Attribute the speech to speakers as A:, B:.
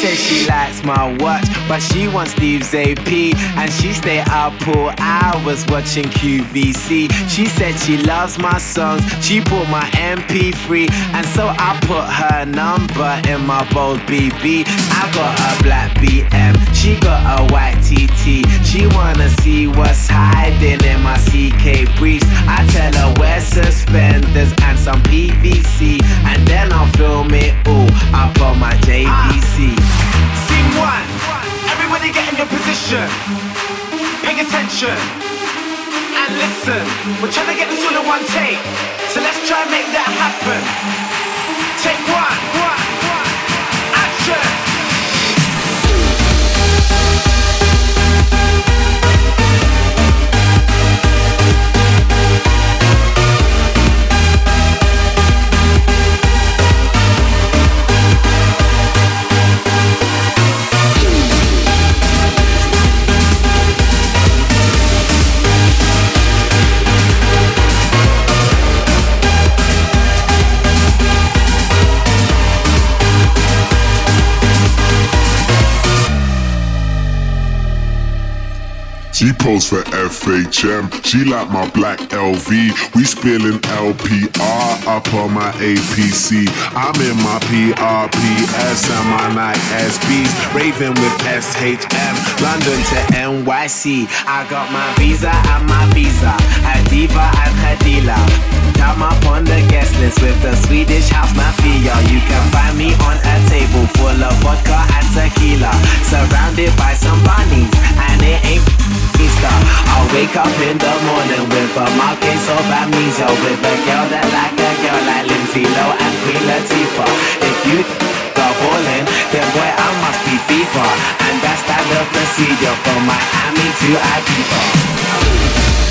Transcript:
A: says she likes my watch, but she wants Steve's AP, and she stay up all hours watching QVC. She said she loves my songs, she bought my MP3, and so I put her number in my bold BB. I got a black BM, she got a white TT. She wanna see what's hiding in my CK briefs. I tell her wear suspenders and some PVC, and then I'll film it all up on my JVC. Scene one, everybody get in your position. Pay attention and listen. We're trying to get this all in one take, so let's try and make that happen. Take one, action.
B: She posed for FHM, she like my black LV. We spilling LPR up on my APC. I'm in my PRPS and my Nike SBs, raving with SHM, London to NYC. I got my visa and my visa, her diva and her dealer. I'm up on the guest list with the Swedish house mafia. You can find me on a table full of vodka and tequila, surrounded by some bunnies, and it ain't Easter. I'll wake up in the morning with a mild case of amnesia, with a girl that like a girl like Lindsay Lohan and Queen Latifah. If you go ballin', then boy I must be FIFA, and that's standard procedure from Miami to Ibiza.